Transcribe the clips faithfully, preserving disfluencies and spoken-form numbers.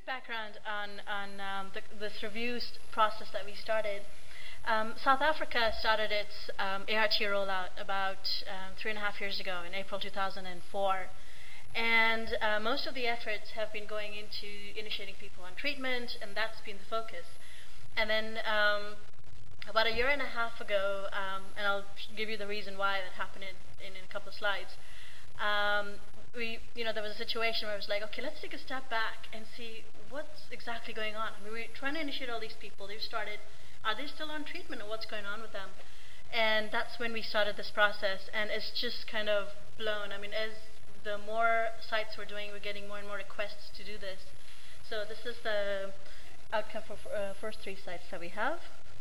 quick background on, on um, the, this review process that we started. Um, South Africa started its um, A R T rollout about um, three and a half years ago in April two thousand four. And uh, most of the efforts have been going into initiating people on treatment, and that's been the focus. And then um, about a year and a half ago, um, and I'll give you the reason why that happened in, in, in a couple of slides, um, we, you know, there was a situation where it was like, okay, let's take a step back and see what's exactly going on. I mean, we're trying to initiate all these people. They've started. Are they still on treatment, or what's going on with them? And that's when we started this process, and it's just kind of blown. I mean, as the more sites we're doing, we're getting more and more requests to do this. So this is the outcome for uh, first three sites that we have.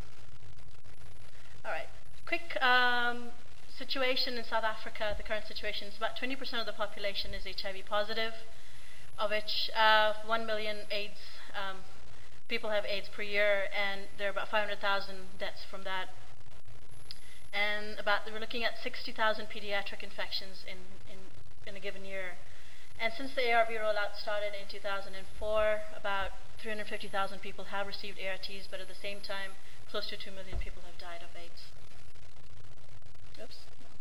All right, quick um, situation in South Africa. The current situation is about twenty percent of the population is H I V positive, of which uh, one million AIDS um, people have AIDS per year, and there are about five hundred thousand deaths from that. And about we're looking at sixty thousand pediatric infections in, in, in a given year. And since the A R V rollout started in two thousand four, about three hundred fifty thousand people have received A R Ts, but at the same time, close to two million people have died of AIDS. Oops.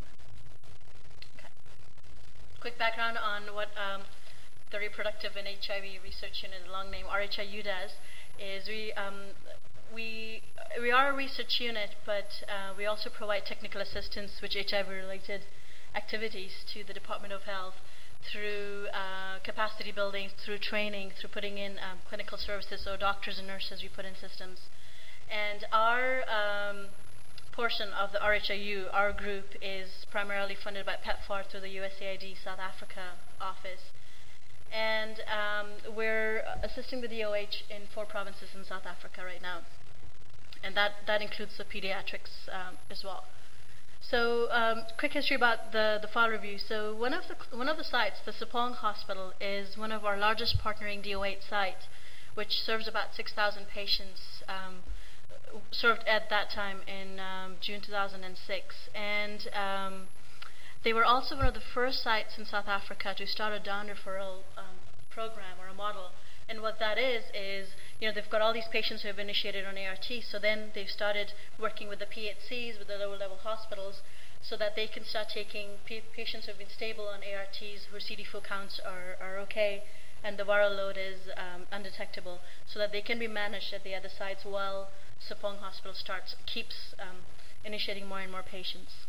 Okay. Quick background on what um, the Reproductive and H I V Research Unit, the long name R H I U, does. Is we um, we we are a research unit, but uh, we also provide technical assistance with H I V-related activities to the Department of Health through uh, capacity building, through training, through putting in um, clinical services, so doctors and nurses we put in systems. And our um, portion of the R H I U, our group, is primarily funded by PEPFAR through the U S A I D South Africa office. And um, we're assisting with the O H in four provinces in South Africa right now. And that, that includes the pediatrics um, as well. So um, quick history about the, the file review. So one of the, one of the sites, the Sepong Hospital, is one of our largest partnering D O eight sites, which serves about six thousand patients, um, served at that time in um, June two thousand six. And um, they were also one of the first sites in South Africa to start a down referral um, program or a model. And what that is, is, you know, they've got all these patients who have initiated on A R T, so then they've started working with the P H Cs, with the lower level hospitals, so that they can start taking p patients who have been stable on A R Ts, whose C D four counts are, are okay, and the viral load is um, undetectable, so that they can be managed at the other sites while Sepong Hospital starts, keeps um, initiating more and more patients.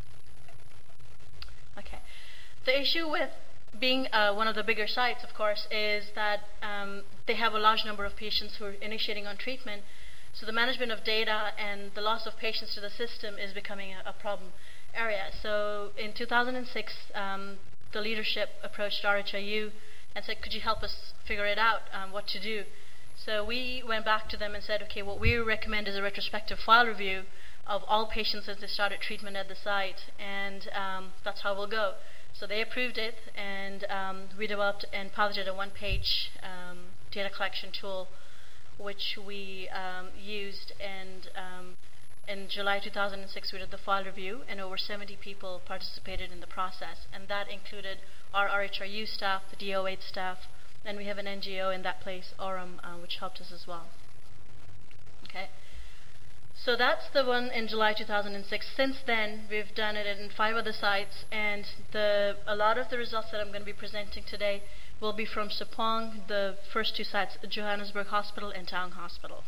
Okay. The issue with being uh, one of the bigger sites, of course, is that um, they have a large number of patients who are initiating on treatment. So the management of data and the loss of patients to the system is becoming a, a problem area. So in two thousand six, um, the leadership approached R H I U and said, could you help us figure it out, um, what to do? So we went back to them and said, okay, what we recommend is a retrospective file review of all patients as they started treatment at the site, and um, that's how we'll go. So they approved it, and um, we developed and piloted a one-page um, data collection tool, which we um, used, and um, in July two thousand six we did the file review, and over seventy people participated in the process, and that included our R H I U staff, the D O eight staff, and we have an N G O in that place, Aurum, uh, which helped us as well. Okay. So that's the one in July two thousand six. Since then, we've done it in five other sites, and the, a lot of the results that I'm going to be presenting today will be from Sepong, the first two sites, Johannesburg Hospital and Town Hospital.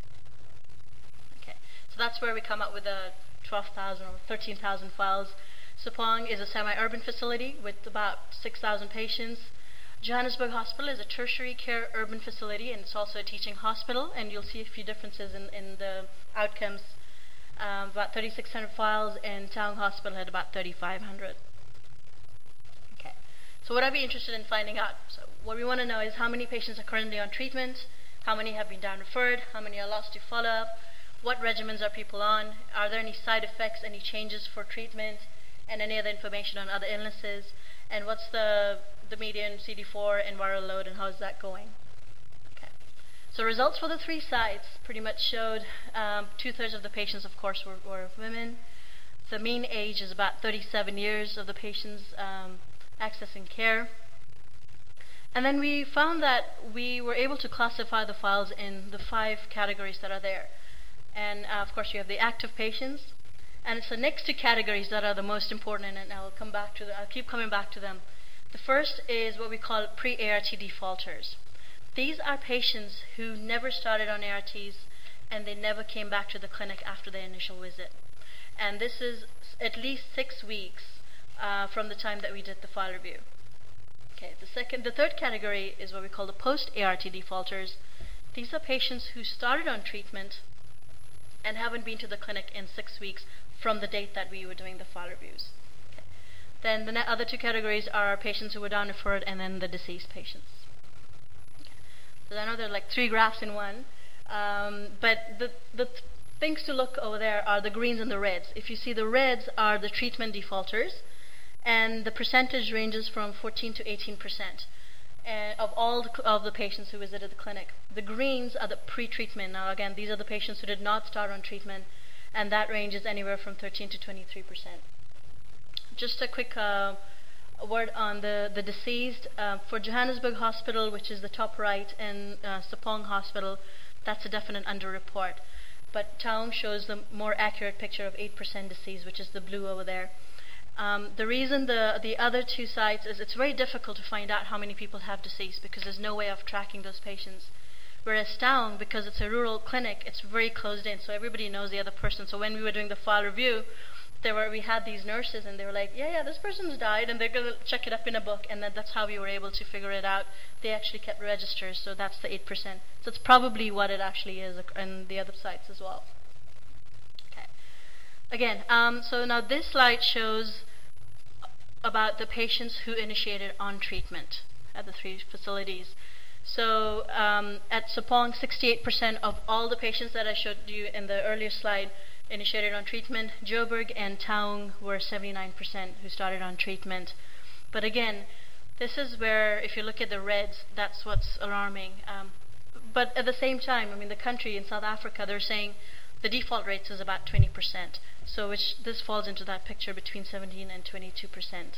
Okay, so that's where we come up with the twelve thousand or thirteen thousand files. Sepong is a semi-urban facility with about six thousand patients. Johannesburg Hospital is a tertiary care urban facility, and it's also a teaching hospital, and you'll see a few differences in, in the outcomes. Um, about thirty-six hundred files, and Town Hospital had about thirty-five hundred. Okay, so what I'd be interested in finding out, so what we want to know is how many patients are currently on treatment, how many have been down referred, how many are lost to follow-up, what regimens are people on, are there any side effects, any changes for treatment, and any other information on other illnesses, and what's the the median C D four and viral load, and how is that going? Okay. So results for the three sites pretty much showed um, two-thirds of the patients, of course, were, were women. The mean age is about thirty-seven years of the patients um, accessing care. And then we found that we were able to classify the files in the five categories that are there. And uh, of course, you have the active patients, and it's the next two categories that are the most important, and I'll come back to the, I'll keep coming back to them. The first is what we call pre-A R T defaulters. These are patients who never started on A R Ts, and they never came back to the clinic after their initial visit. And this is at least six weeks uh, from the time that we did the file review. Okay, the second, the third category is what we call the post-A R T defaulters. These are patients who started on treatment and haven't been to the clinic in six weeks from the date that we were doing the file reviews. Okay. Then the other two categories are patients who were down referred, and then the deceased patients. Okay. So I know there are like three graphs in one, um, but the, the th things to look over there are the greens and the reds. If you see, the reds are the treatment defaulters, and the percentage ranges from fourteen to eighteen percent uh, of all the, of the patients who visited the clinic. The greens are the pre-treatment. Now again, these are the patients who did not start on treatment, and that range is anywhere from thirteen to twenty-three percent. Just a quick uh, word on the, the deceased. Uh, for Johannesburg Hospital, which is the top right, and uh, Sapong Hospital, that's a definite underreport. But Taung shows the more accurate picture of eight percent deceased, which is the blue over there. Um, the reason the, the other two sites is it's very difficult to find out how many people have deceased because there's no way of tracking those patients. Whereas Taung, because it's a rural clinic, it's very closed in, so everybody knows the other person. So when we were doing the file review, there were we had these nurses, and they were like, yeah, yeah, this person's died, and they're going to check it up in a book, and then that's how we were able to figure it out. They actually kept registers, so that's the eight percent. So it's probably what it actually is in the other sites as well. Okay. Again, um, so now this slide shows about the patients who initiated on treatment at the three facilities. So um, at Sapong, sixty-eight percent of all the patients that I showed you in the earlier slide initiated on treatment. Joburg and Taung were seventy-nine percent who started on treatment. But again, this is where, if you look at the reds, that's what's alarming. Um, but at the same time, I mean, the country in South Africa, they're saying the default rates is about twenty percent. So which this falls into that picture between seventeen and twenty-two percent.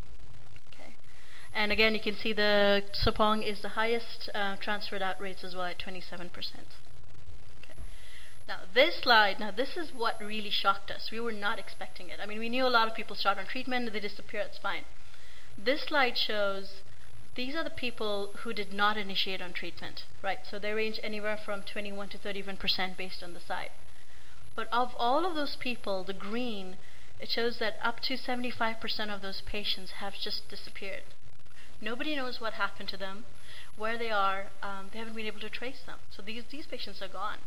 And again, you can see the Sapong is the highest uh, transferred out rates as well at twenty-seven percent. Okay. Now this slide, now this is what really shocked us. We were not expecting it. I mean, we knew a lot of people start on treatment, they disappear, it's fine. This slide shows these are the people who did not initiate on treatment, right? So they range anywhere from twenty-one to thirty-one percent based on the site. But of all of those people, the green, it shows that up to seventy-five percent of those patients have just disappeared. Nobody knows what happened to them, where they are. Um, they haven't been able to trace them. So these, these patients are gone.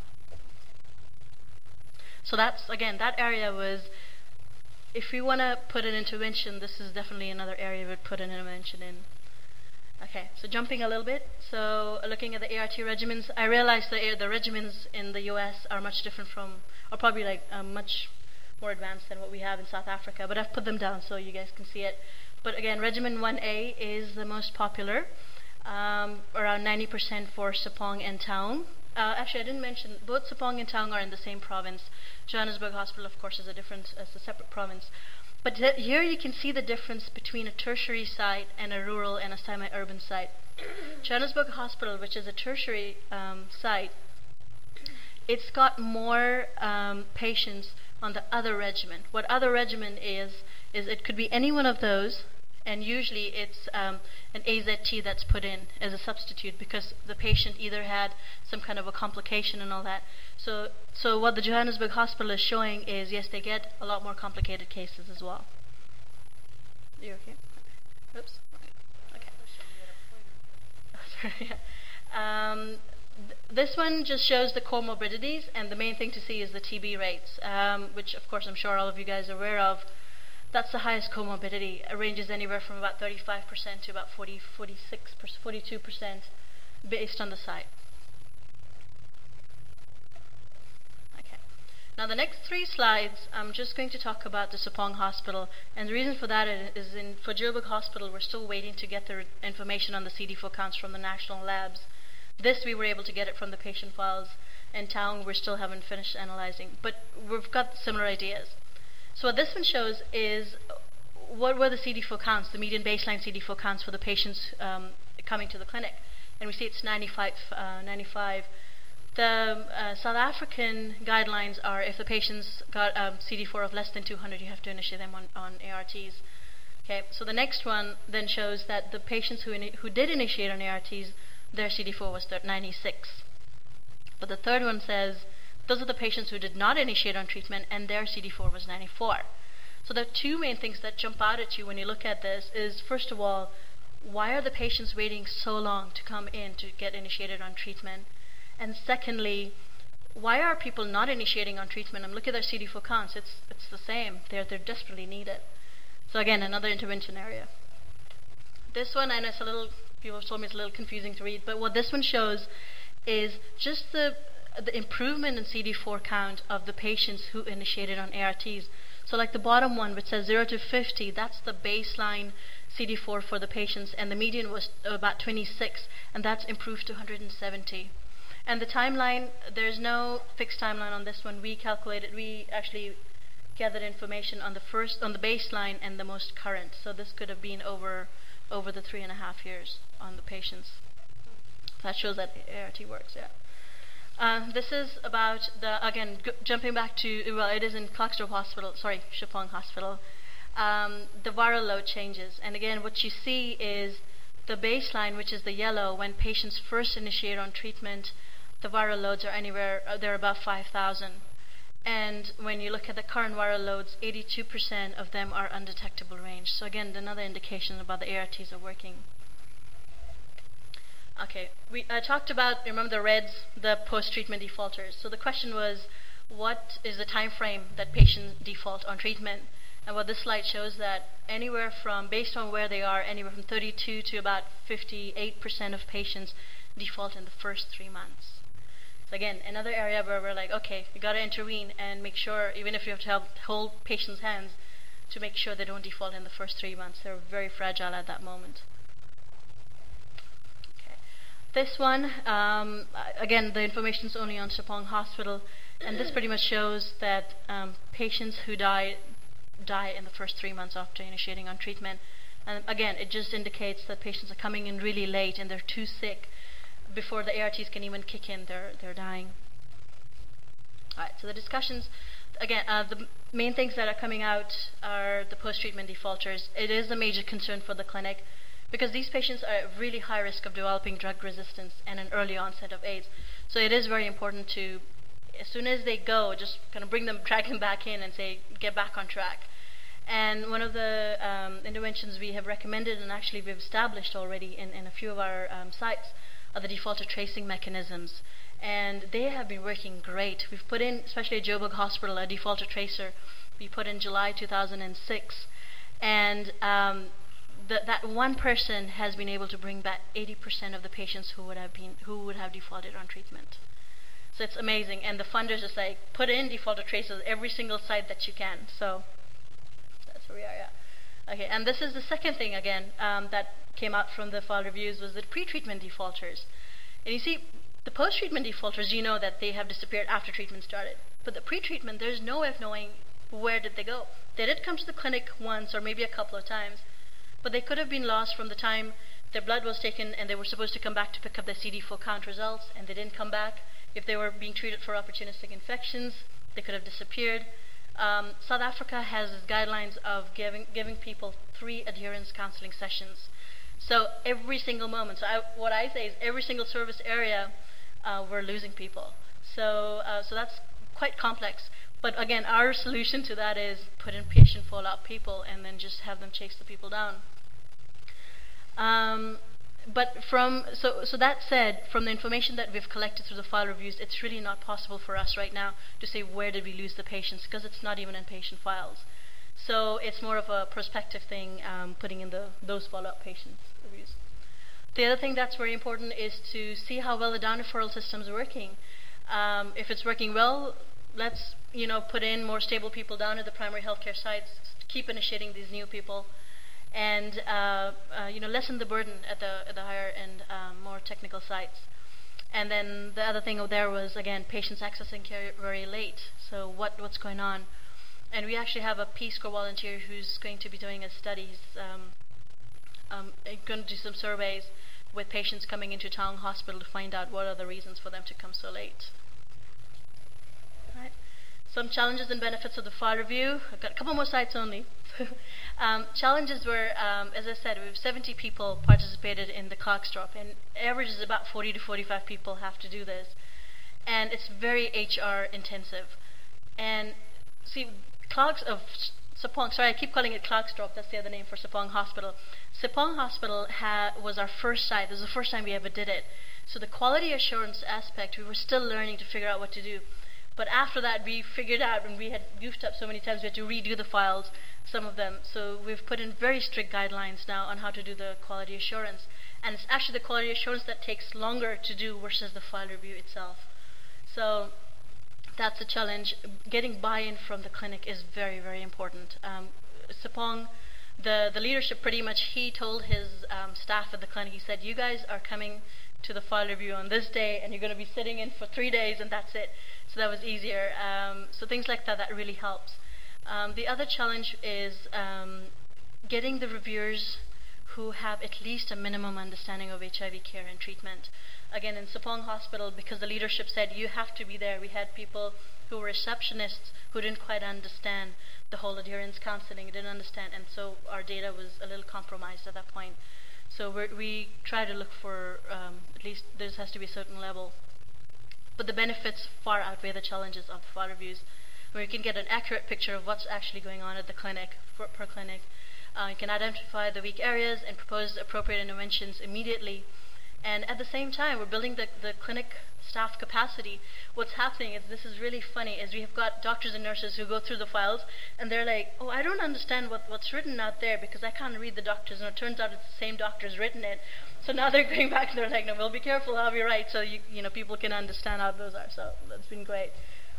So that's, again, that area was, if we want to put an intervention, this is definitely another area we would put an intervention in. Okay, so jumping a little bit. So looking at the A R T regimens, I realized the, the regimens in the U S are much different from, or probably like um, much more advanced than what we have in South Africa, but I've put them down so you guys can see it. But again, regimen one A is the most popular, um, around ninety percent for Sapong and Taung. Uh, actually, I didn't mention, both Sapong and Taung are in the same province. Johannesburg Hospital, of course, is a different, is a separate province. But here you can see the difference between a tertiary site and a rural and a semi-urban site. Johannesburg Hospital, which is a tertiary um, site, it's got more um, patients on the other regimen. What other regimen is, is it could be any one of those, and usually it's um, an A Z T that's put in as a substitute because the patient either had some kind of a complication and all that. So, so what the Johannesburg Hospital is showing is, yes, they get a lot more complicated cases as well. You okay? Oops. Okay. Sorry. Um, th this one just shows the comorbidities, and the main thing to see is the T B rates, um, which of course I'm sure all of you guys are aware of. That's the highest comorbidity. It ranges anywhere from about thirty-five percent to about forty, forty-six, forty-two percent based on the site. Okay. Now the next three slides, I'm just going to talk about the Sapong Hospital, and the reason for that is in for Joburg Hospital, we're still waiting to get the information on the C D four counts from the national labs. This we were able to get it from the patient files. In Taung, we still haven't finished analyzing, but we've got similar ideas. So what this one shows is what were the C D four counts, the median baseline C D four counts for the patients um, coming to the clinic. And we see it's ninety-five, uh, ninety-five. The uh, South African guidelines are if the patient's got um, C D four of less than two hundred, you have to initiate them on, on A R Ts. Okay, so the next one then shows that the patients who, who did initiate on A R Ts, their C D four was ninety-six. But the third one says those are the patients who did not initiate on treatment and their C D four was ninety-four. So the two main things that jump out at you when you look at this is, first of all, why are the patients waiting so long to come in to get initiated on treatment? And secondly, why are people not initiating on treatment? And look at their C D four counts. It's it's the same. They're they're desperately needed. So again, another intervention area. This one, I know it's a little, people have told me it's a little confusing to read, but what this one shows is just the the improvement in C D four count of the patients who initiated on A R Ts. So like the bottom one, which says zero to fifty, that's the baseline C D four for the patients, and the median was about twenty-six, and that's improved to one hundred seventy. And the timeline, there's no fixed timeline on this one. We calculated, we actually gathered information on the first, on the baseline and the most current. So this could have been over over the three and a half years on the patients. That shows that A R T works, yeah. Uh, this is about the, again, g jumping back to, well, it is in Klerksdorp Hospital, sorry, Chipong Hospital. Um, the viral load changes. And again, what you see is the baseline, which is the yellow, when patients first initiate on treatment, the viral loads are anywhere, uh, they're about five thousand. And when you look at the current viral loads, eighty-two percent of them are undetectable range. So again, another indication about the A R Ts are working. Okay, we uh, talked about, remember the reds, the post-treatment defaulters. So the question was, what is the time frame that patients default on treatment? And what this slide shows that anywhere from, based on where they are, anywhere from thirty-two to about fifty-eight percent of patients default in the first three months. So again, another area where we're like, okay, you got to intervene and make sure, even if you have to help hold patients' hands, to make sure they don't default in the first three months. They're very fragile at that moment. Okay. This one, um, again, the information is only on Chipong Hospital, and this pretty much shows that um, patients who die die in the first three months after initiating on treatment. And again, it just indicates that patients are coming in really late and they're too sick. Before the A R Ts can even kick in, they're, they're dying. All right, so the discussions, again, uh, the main things that are coming out are the post-treatment defaulters. It is a major concern for the clinic because these patients are at really high risk of developing drug resistance and an early onset of AIDS. So it is very important to, as soon as they go, just kind of bring them, drag them back in and say, get back on track. And one of the um, interventions we have recommended and actually we've established already in, in a few of our um, sites are the defaulter tracing mechanisms. And they have been working great. We've put in, especially at Joburg Hospital, a defaulter tracer we put in July two thousand six. And um, the, that one person has been able to bring back eighty percent of the patients who would have been who would have defaulted on treatment. So it's amazing. And the funders just like, put in defaulter tracers every single site that you can. So that's where we are, yeah. Okay, and this is the second thing, again, um, that came out from the file reviews was the pre-treatment defaulters. And you see, the post-treatment defaulters, you know that they have disappeared after treatment started. But the pre-treatment, there's no way of knowing where did they go. They did come to the clinic once or maybe a couple of times, but they could have been lost from the time their blood was taken and they were supposed to come back to pick up their C D four count results, and they didn't come back. If they were being treated for opportunistic infections, they could have disappeared. Um, South Africa has guidelines of giving giving people three adherence counseling sessions. So every single moment, so I, what I say is every single service area, uh, we're losing people. So uh, so that's quite complex. But again, our solution to that is put in patient follow-up people and then just have them chase the people down. Um, But from so so that said, from the information that we've collected through the file reviews, it's really not possible for us right now to say where did we lose the patients because it's not even in patient files. So it's more of a prospective thing, um, putting in the those follow-up patients reviews. The other thing that's very important is to see how well the down referral system is working. Um, if it's working well, let's you know put in more stable people down at the primary healthcare sites, keep initiating these new people. And uh, uh, you know, lessen the burden at the at the higher and um, more technical sites. And then the other thing there was again patients accessing care very late. So what what's going on? And we actually have a Peace Corps volunteer who's going to be doing a study. He's um, um, going to do some surveys with patients coming into town hospital to find out what are the reasons for them to come so late. Right. Some challenges and benefits of the file review. I've got a couple more slides only. um, challenges were, um, as I said, we have seventy people participated in the clerks drop, and average is about forty to forty-five people have to do this. And it's very H R intensive. And see, clerks of Sepang, sorry, I keep calling it clerks drop, that's the other name for Sepang Hospital. Sepang Hospital ha was our first site. This was the first time we ever did it. So the quality assurance aspect, we were still learning to figure out what to do. But after that, we figured out, and we had goofed up so many times, we had to redo the files, some of them. So we've put in very strict guidelines now on how to do the quality assurance. And it's actually the quality assurance that takes longer to do versus the file review itself. So that's a challenge. Getting buy-in from the clinic is very, very important. Um, Sepang, the, the leadership pretty much, he told his um, staff at the clinic, he said, you guys are coming to the file review on this day, and you're going to be sitting in for three days, and that's it. So that was easier. Um, so things like that, that really helps. Um, the other challenge is um, getting the reviewers who have at least a minimum understanding of H I V care and treatment. Again, in Sepang Hospital, because the leadership said you have to be there, we had people who were receptionists who didn't quite understand the whole adherence counseling, didn't understand, and so our data was a little compromised at that point. So we're, we try to look for um, at least there has to be a certain level. But the benefits far outweigh the challenges of the file reviews, where you can get an accurate picture of what's actually going on at the clinic, for, per clinic. Uh, you can identify the weak areas and propose appropriate interventions immediately. And at the same time, we're building the, the clinic staff capacity. What's happening is, this is really funny, is we have got doctors and nurses who go through the files, and they're like, oh, I don't understand what, what's written out there because I can't read the doctors, and it turns out it's the same doctor's written it. So now they're going back and they're like, no, well, be careful how we write so you, you know, people can understand how those are. So that's been great.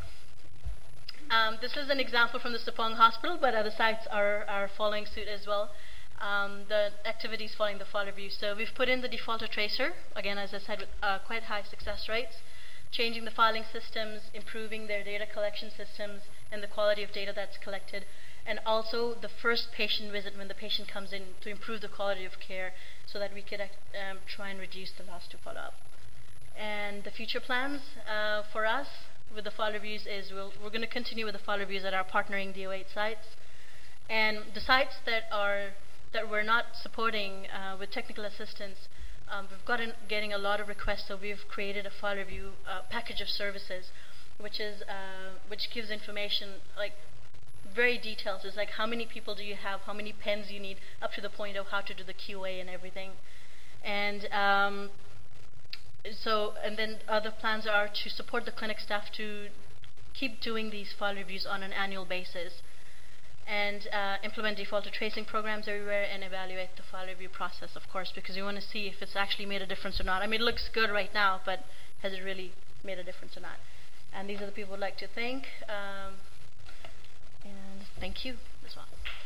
Um, this is an example from the Sepang Hospital, but other sites are, are following suit as well. Um, the activities following the file review. So we've put in the defaulter tracer, again, as I said, with uh, quite high success rates, changing the filing systems, improving their data collection systems, and the quality of data that's collected, and also the first patient visit when the patient comes in to improve the quality of care so that we could um, try and reduce the loss to follow-up. And the future plans uh, for us with the file reviews is we'll, we're going to continue with the file reviews at our partnering D O eight sites. And the sites that are that we're not supporting uh, with technical assistance, um, we've gotten getting a lot of requests, so we've created a file review uh, package of services, which is uh, which gives information like very detailed. It's like how many people do you have, how many pens you need, up to the point of how to do the Q A and everything. And um, so, and then other plans are to support the clinic staff to keep doing these file reviews on an annual basis, and uh, implement defaulter tracing programs everywhere, and evaluate the file review process, of course, because we want to see if it's actually made a difference or not. I mean, it looks good right now, but has it really made a difference or not? And these are the people I'd like to thank. Um, and thank you as well.